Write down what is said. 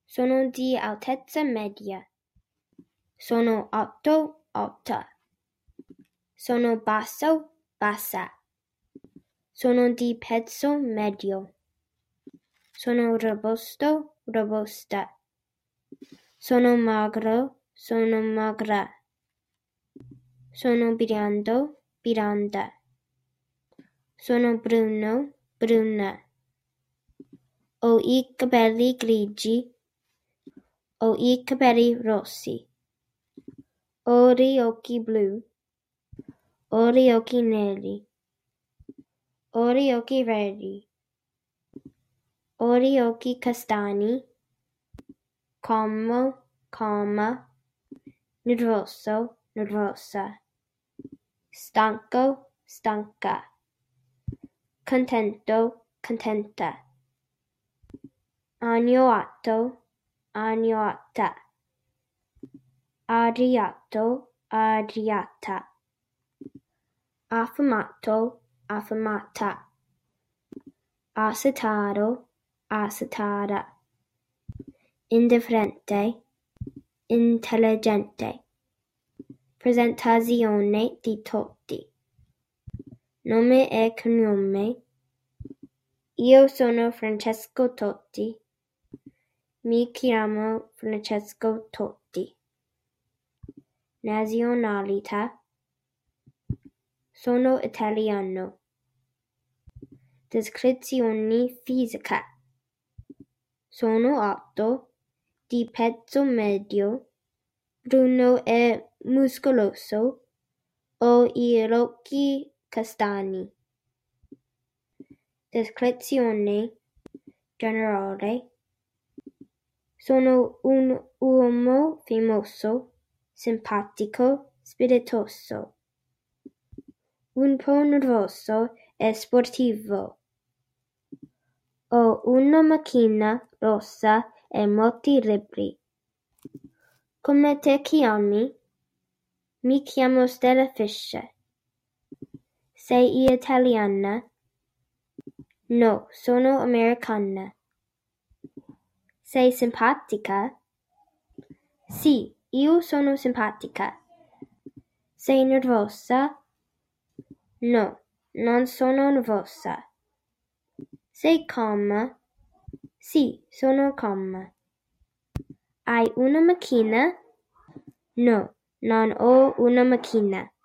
Sono di altezza media. Sono alto, alta. Sono basso, bassa. Sono di peso medio. Sono robusto, robusta. Sono magro, sono magra. Sono biondo, bionda. Sono bruno, bruna. Ho i capelli grigi. Ho i capelli rossi. Ho gli occhi blu. Ho gli occhi neri. Ho gli occhi verdi. Ho gli occhi castani. Calmo, calma. Nervoso, nervosa. Stanco, stanca. Contento, contenta. Agnoato, agnoata. Arrabbiato, arrabbiata. Affamato, affamata. Assetato, assetata. Indifferente, intelligente. Presentazione di tutti. Nome e cognome. Io sono Francesco Totti. Mi chiamo Francesco Totti. Nazionalità. Sono italiano. Descrizione fisica. Sono alto, di peso medio, bruno e muscoloso. Ho gli occhi castani. Descrizione generale. Sono un uomo famoso, simpatico, spiritoso. Un po' nervoso e sportivo. Ho una macchina rossa e molti libri. Come te chiami? Mi chiamo Stella Fischer. Sei italiana? No, sono americana. Sei simpatica? Sì, io sono simpatica. Sei nervosa? No, non sono nervosa. Sei calma? Sì, sono calma. Hai una macchina? No, non ho una macchina.